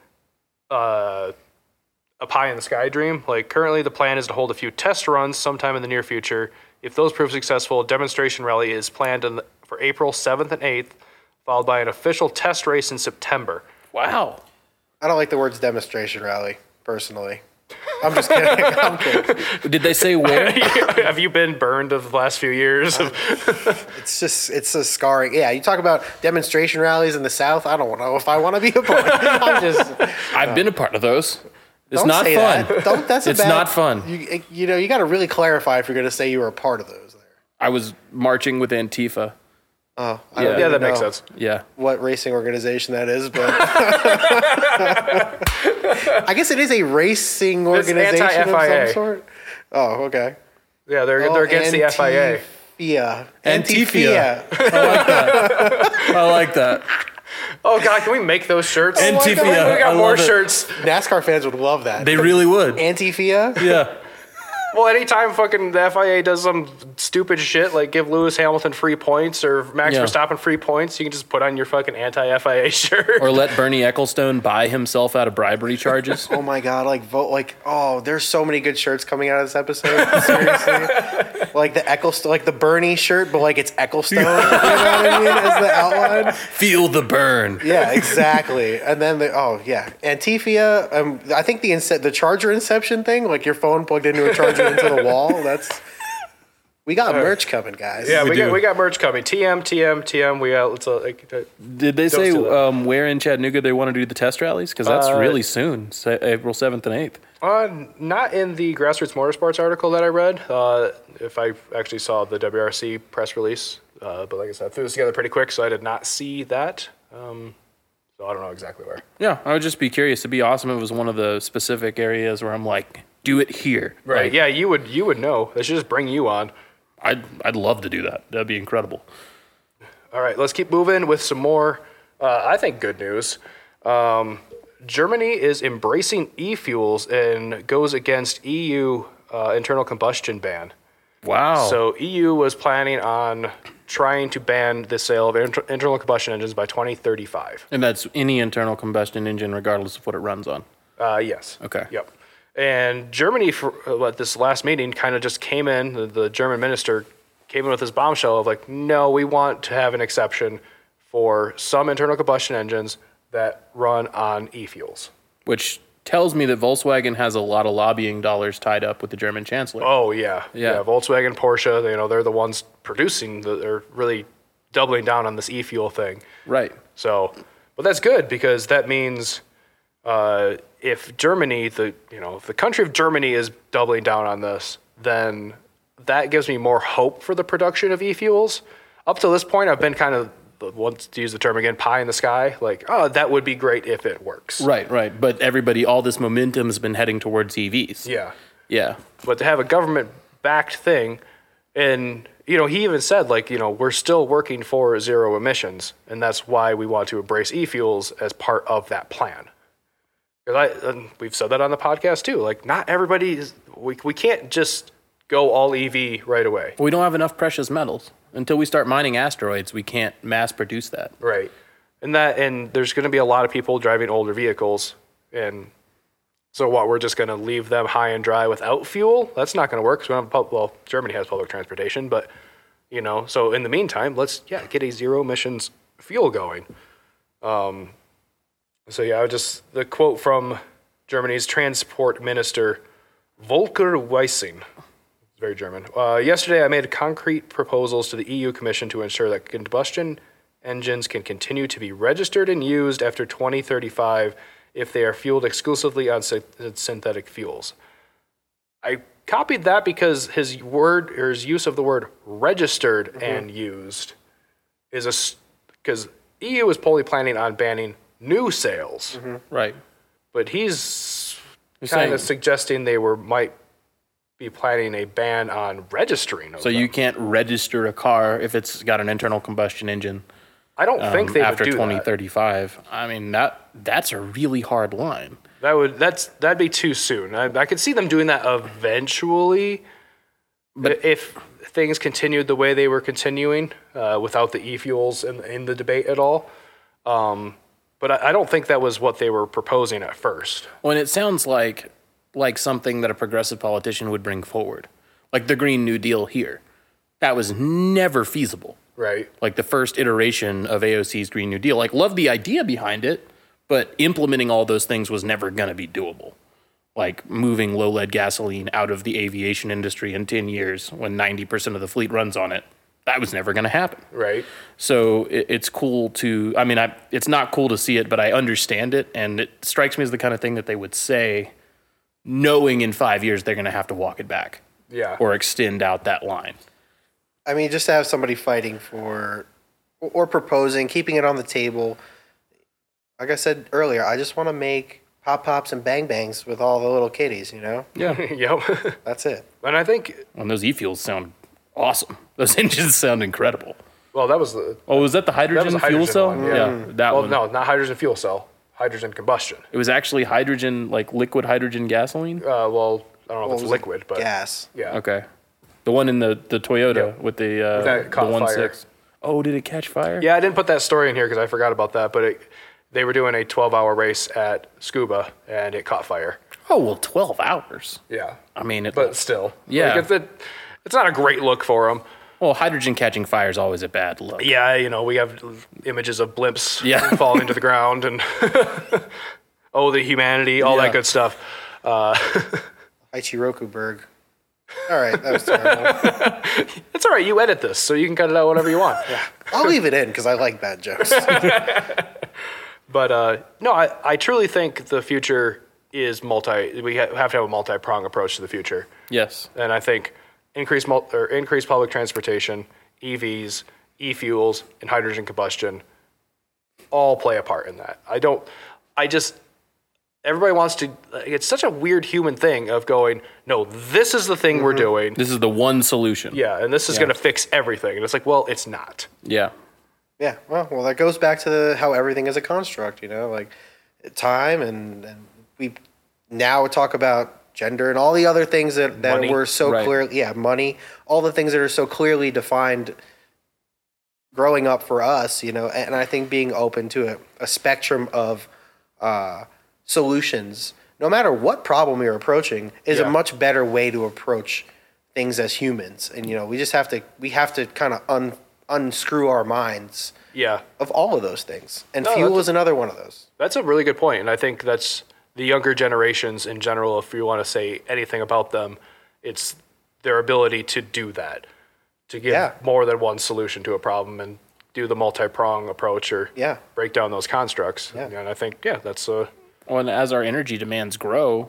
S1: uh, a pie in the sky dream. Like, currently, the plan is to hold a few test runs sometime in the near future. If those prove successful, a demonstration rally is planned in the, for April seventh and eighth, followed by an official test race in September.
S2: Wow.
S3: I don't like the words demonstration rally, personally. I'm just kidding. I'm kidding.
S2: Did they say where?
S1: Have you been burned of the last few years?
S3: It's just, it's a scarring. Yeah, you talk about demonstration rallies in the South. I don't know if I want to be a part. I'm just.
S2: I've been a part of those. It's
S3: Don't
S2: not
S3: say
S2: fun.
S3: That. Don't. That's a
S2: It's
S3: bad-
S2: not fun.
S3: You, you know, you got to really clarify if you're going to say you were a part of those. There.
S2: I was marching with Antifa.
S3: Oh, I
S2: Yeah.
S3: don't
S1: yeah,
S3: even
S1: that makes
S3: know
S1: sense.
S2: Yeah.
S3: what racing organization that is, but I guess it is a racing organization of
S1: anti-F I A.
S3: some sort. Oh, okay.
S1: Yeah, they're,
S3: Oh,
S1: they're against the F I A.
S3: Antifia.
S2: Antifia.
S3: Antifia.
S2: I like that.
S1: Oh, God, can we make those shirts?
S3: my God,
S1: We
S2: Antifia. I
S1: got more
S2: love it.
S1: shirts.
S3: NASCAR fans would love that.
S2: They really would.
S3: Antifia?
S2: Yeah.
S1: Well, anytime fucking the F I A does some stupid shit, like give Lewis Hamilton free points or Max
S2: Yeah.
S1: Verstappen free points, you can just put on your fucking anti-F I A shirt.
S2: Or let Bernie Ecclestone buy himself out of bribery charges.
S3: Oh my god, like vote like oh, there's so many good shirts coming out of this episode. Seriously. Like the Ecclestone like the Bernie shirt, but like it's Ecclestone, you know what I mean, as the outline.
S2: Feel the burn.
S3: Yeah, exactly. And then the oh yeah, Antifia. Um, I think the ince- the charger inception thing, like your phone plugged into a charger into the wall. That's we got merch coming, guys.
S1: Yeah, we,
S2: We
S1: got
S2: do.
S1: we got merch coming. T M, T M, T M. We got. Let's uh, like, uh,
S2: Did they say
S1: steal that.
S2: um, where in Chattanooga they want to do the test rallies? Because that's
S1: Uh,
S2: really soon, se- April seventh and eighth.
S1: uh, not in the Grassroots Motorsports article that I read. Uh, if I actually saw the W R C press release, uh, but like I said, I threw this together pretty quick, so I did not see that. Um, so I don't know exactly where.
S2: Yeah, I would just be curious. It'd be awesome if it was one of the specific areas where I'm like, do it here.
S1: Right?
S2: Like,
S1: Yeah, you would you would know. They should just bring you on.
S2: I'd, I'd love to do that. That'd be incredible.
S1: All right, let's keep moving with some more, uh, I think, good news. Um, Germany is embracing e-fuels and goes against E U uh, internal combustion ban.
S2: Wow.
S1: So E U was planning on trying to ban the sale of inter- internal combustion engines by twenty thirty-five.
S2: and that's any internal combustion engine, regardless of what it runs on.
S1: Uh, yes.
S2: Okay.
S1: Yep. And Germany, for uh, at this last meeting, kind of just came in. The, the German minister came in with this bombshell of like, no, we want to have an exception for some internal combustion engines that run on e-fuels.
S2: Which tells me that Volkswagen has a lot of lobbying dollars tied up with the German chancellor.
S1: Oh yeah,
S2: Yeah.
S1: Volkswagen, Porsche, you know, they're the ones producing. The, they're really doubling down on this e-fuel thing.
S2: Right.
S1: So, but that's good because that means uh, if Germany, the you know, if the country of Germany is doubling down on this, then that gives me more hope for the production of e-fuels. Up to this point, I've been kind of, once to use the term again, pie in the sky. Like, oh, that would be great if it works.
S2: Right, right. But everybody, all this momentum has been heading towards E Vs.
S1: Yeah.
S2: Yeah.
S1: But to have a government-backed thing, and you know, he even said like, you know, we're still working for zero emissions, and that's why we want to embrace e-fuels as part of that plan. Because I, and we've said that on the podcast too. Like, not everybody is. We we can't just go all E V right away.
S2: We don't have enough precious metals. Until we start mining asteroids, we can't mass produce that.
S1: Right. And that, and there's going to be a lot of people driving older vehicles, and so what? We're just going to leave them high and dry without fuel? That's not going to work. 'Cause we don't have pub- well, Germany has public transportation, but you know. So in the meantime, let's yeah get a zero emissions fuel going. Um. So yeah, I would just the quote from Germany's transport minister, Volker Wissing. Very German. Uh, yesterday, I made concrete proposals to the E U Commission to ensure that combustion engines can continue to be registered and used after twenty thirty-five if they are fueled exclusively on sy- synthetic fuels. I copied that because his word or his use of the word registered mm-hmm. and used is a because E U is fully planning on banning new sales,
S2: mm-hmm. right?
S1: But he's
S2: You're
S1: kind of
S2: saying-
S1: suggesting they were might. be planning a ban on registering of
S2: So
S1: them.
S2: you can't register a car if it's got an internal combustion engine.
S1: I don't
S2: um,
S1: think they
S2: after
S1: would do
S2: twenty
S1: that.
S2: thirty-five. I mean that that's a really hard line.
S1: That would that's that'd be too soon. I, I could see them doing that eventually, but if things continued the way they were continuing uh, without the e-fuels in in the debate at all. Um, but I, I don't think that was what they were proposing at first.
S2: Well, and it sounds like like something that a progressive politician would bring forward, like the Green New Deal here. That was never feasible.
S1: Right.
S2: Like the first iteration of A O C's Green New Deal. Like, love the idea behind it, but implementing all those things was never going to be doable. Like moving low lead gasoline out of the aviation industry in ten years when ninety percent of the fleet runs on it. That was never going to happen.
S1: Right.
S2: So it, it's cool to, I mean, I, it's not cool to see it, but I understand it. And it strikes me as the kind of thing that they would say, knowing in five years they're going to have to walk it back.
S1: Yeah.
S2: Or extend out that line.
S3: I mean, just to have somebody fighting for or proposing, keeping it on the table. Like I said earlier, I just want to make Pop Pops and Bang Bangs with all the little kitties, you know?
S2: Yeah.
S1: Yep.
S3: That's it.
S1: And I think,
S2: And those e-fuels sound awesome. Those engines sound incredible.
S1: well, that was the
S2: Oh, was that the hydrogen,
S1: that was a
S2: fuel
S1: hydrogen
S2: cell?
S1: one,
S2: Yeah, that
S1: well,
S2: one.
S1: no, not hydrogen fuel cell, hydrogen combustion.
S2: It was actually hydrogen, like liquid hydrogen gasoline?
S1: Uh, well, I don't know
S3: Well,
S1: if
S3: it
S1: it's
S3: was
S1: liquid, but
S3: Gas.
S1: yeah.
S2: Okay. The one in the, the Toyota
S1: Yep.
S2: with the, uh,
S1: that caught
S2: the one
S1: fire.
S2: six. Oh, did it catch fire?
S1: Yeah, I didn't put that story in here because I forgot about that, but it, they were doing a twelve-hour race at Scuba, and it caught fire.
S2: Oh, well, twelve hours.
S1: Yeah.
S2: I mean, it,
S1: But still.
S2: Yeah.
S1: Like, it's, a, it's not a great look for them.
S2: well, hydrogen catching fire is always a bad look.
S1: Yeah, you know, we have images of blimps
S2: Yeah.
S1: falling to the ground and, oh, the humanity, all
S2: Yeah.
S1: that good stuff. Uh,
S3: Ichirokuberg. All right, that was terrible.
S1: it's all right. You edit this, so you can cut it out whenever you want.
S3: I'll leave it in because I like bad jokes.
S1: But uh, no, I, I truly think the future is multi. We ha- have to have a multi-prong approach to the future,
S2: Yes.
S1: and I think increased mul- or increased public transportation, E Vs, e-fuels, and hydrogen combustion all play a part in that. I don't. I just. Everybody wants to. It's such a weird human thing of going. No, this is the thing
S3: Mm-hmm.
S1: we're doing.
S2: This is the one solution.
S1: Yeah, and this is
S2: Yeah.
S1: going to fix everything. And it's like, well, it's not.
S2: Yeah.
S3: Yeah, well, well, that goes back to the, how everything is a construct, you know, like time and, and we now talk about gender and all the other things that, that
S1: Money.
S3: were so
S2: Right.
S3: clearly, yeah, money, all the things that are so clearly defined growing up for us, you know, and I think being open to a, a spectrum of uh, solutions, no matter what problem you're approaching, is
S1: Yeah.
S3: a much better way to approach things as humans. And, you know, we just have to, we have to kind of un, unscrew our minds
S1: Yeah.
S3: of all of those things. And
S1: No,
S3: fuel
S1: that's-
S3: is another one of those.
S1: That's a really good point, and I think that's the younger generations in general. If you want to say anything about them, it's their ability to do that, to give
S3: Yeah.
S1: more than one solution to a problem and do the multi-prong approach or
S3: Yeah.
S1: break down those constructs.
S3: Yeah.
S1: And I think, yeah, that's uh,
S2: Well, and as our energy demands grow,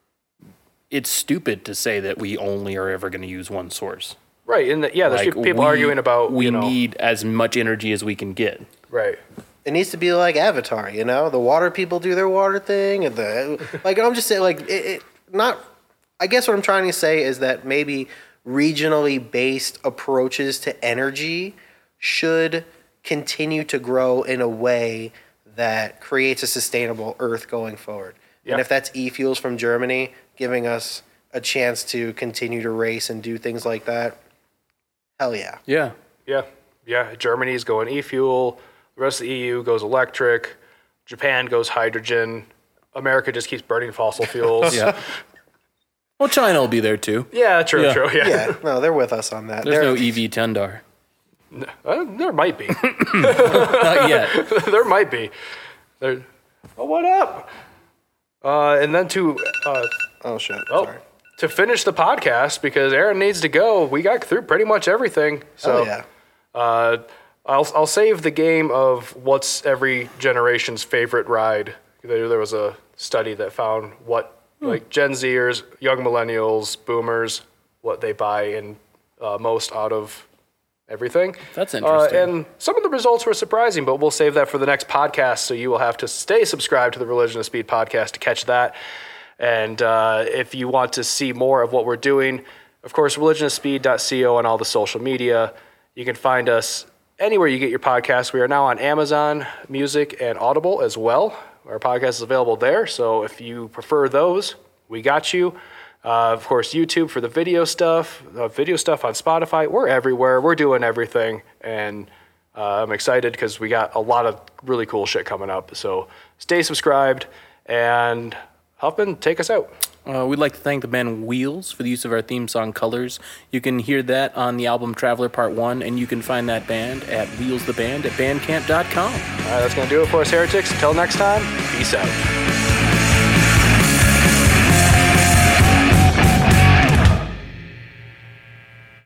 S2: it's stupid to say that we only are ever going to use one source.
S1: right. And the, yeah, there's
S2: Like,
S1: people, people
S2: we-
S1: arguing about
S2: we
S1: you know,
S2: need as much energy as we can get.
S1: right.
S3: It needs to be like Avatar, you know. The water people do their water thing, and the like. I'm just saying, like, it, it not. I guess what I'm trying to say is that maybe regionally based approaches to energy should continue to grow in a way that creates a sustainable Earth going forward.
S1: Yeah.
S3: And if that's e-fuels from Germany giving us a chance to continue to race and do things like that, hell yeah.
S2: Yeah.
S1: Yeah, yeah. Germany's going e-fuel. The rest of the E U goes electric. Japan goes hydrogen. America just keeps burning fossil fuels.
S2: Yeah. Well, China will be there too.
S1: Yeah, true,
S2: Yeah.
S1: true. Yeah.
S3: Yeah, no, they're with us on that.
S2: There's
S3: They're-
S2: no E V Tundar.
S1: Uh, there might be.
S2: Not yet.
S1: there might be. There. Oh, what up? Uh, and then to uh,
S3: Oh shit!
S1: oh,
S3: Sorry.
S1: to finish the podcast because Aaron needs to go. We got through pretty much everything. So
S3: Oh yeah.
S1: uh, I'll I'll save the game of what's every generation's favorite ride. There, there was a study that found what like Gen Zers, young millennials, boomers, what they buy in uh, most out of everything.
S2: That's
S1: Uh,
S2: interesting.
S1: and some of the results were surprising, but we'll save that for the next podcast. So you will have to stay subscribed to the Religion of Speed podcast to catch that. And uh, if you want to see more of what we're doing, of course, religionofspeed dot co on all the social media. You can find us anywhere you get your podcasts. We are now on Amazon Music and Audible as well. Our podcast is available there. So if you prefer those, we got you. Uh, of course, YouTube for the video stuff, uh, video stuff on Spotify. We're everywhere. We're doing everything. And uh, I'm excited because we got a lot of really cool shit coming up. So stay subscribed. And Huffman, take us out.
S2: Uh, we'd like to thank the band Wheels for the use of our theme song Colors. You can hear that on the album Traveler Part one, and you can find that band at Wheels the Band at bandcamp dot com.
S1: All right, that's going to do it for us, heretics. Until next time, peace out.